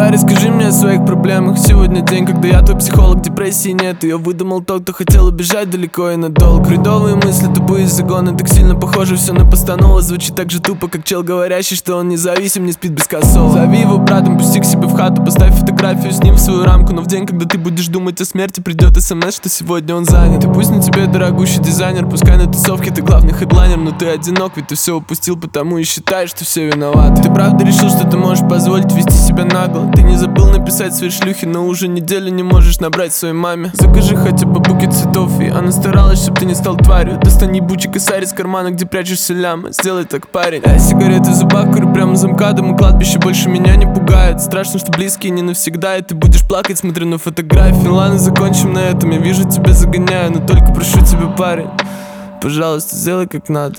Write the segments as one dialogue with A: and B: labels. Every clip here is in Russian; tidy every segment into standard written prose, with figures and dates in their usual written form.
A: Давай расскажи мне о своих проблемах. Сегодня день, когда я твой психолог, депрессии нет. Ее выдумал тот, кто хотел убежать далеко и надолго. Бредовые мысли, тупые загоны, так сильно похоже все на постанову. Звучит так же тупо, как чел, говорящий, что он независим, не спит без косого. Зови его братом, пусти к себе в хату, поставь фотографию с ним в свою рамку. Но в день, когда ты будешь думать о смерти, придет смс, что сегодня он занят. И пусть на тебе дорогущий дизайнер, пускай на тусовке ты главный хедлайнер, но ты одинок, ведь ты все упустил, потому и считаешь, что все виноваты. Ты правда решил, что ты можешь позволить вести себя нагло? Ты не забыл написать своей шлюхе, но уже неделю не можешь набрать своей маме. Закажи хотя бы букет цветов, и она старалась, чтоб ты не стал тварью. Достань ебучий косарь из кармана, где прячешься лямы, сделай так, парень. Я сигареты в зубах курю прямо за МКАДом, и кладбище больше меня не пугает. Страшно, что близкие не навсегда, и ты будешь плакать, смотря на фотографии. Ладно, закончим на этом, я вижу, тебя загоняю, но только прошу тебя, парень, пожалуйста, сделай как надо.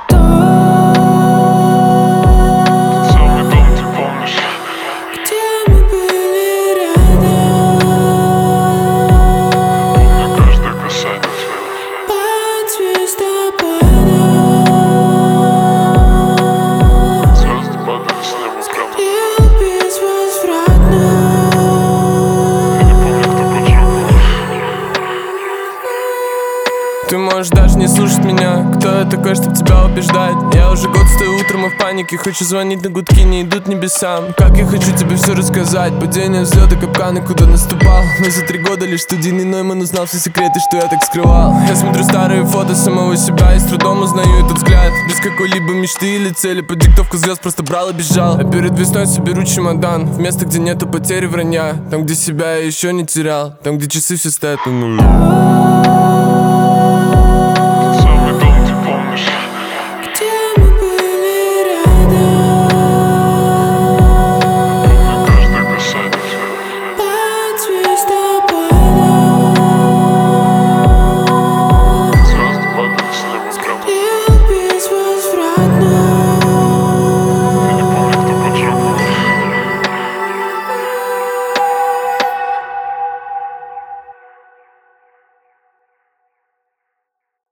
A: Ты можешь даже не слушать меня. Кто я такой, чтоб тебя убеждать? Я уже год стою утром и в панике. Хочу звонить на гудки, не идут небесам. Как я хочу тебе все рассказать. Падение, взлеты, капканы, куда наступал. Но за 3 года лишь студийный Нойман узнал все секреты, что я так скрывал. Я смотрю старые фото самого себя и с трудом узнаю этот взгляд. Без какой-либо мечты или цели, под диктовку звезд просто брал и бежал. А перед весной соберу чемодан в место, где нету потери вранья. Там, где себя я еще не терял. Там, где часы все стоят на нуле.
B: Звезды падают с неба в гробу.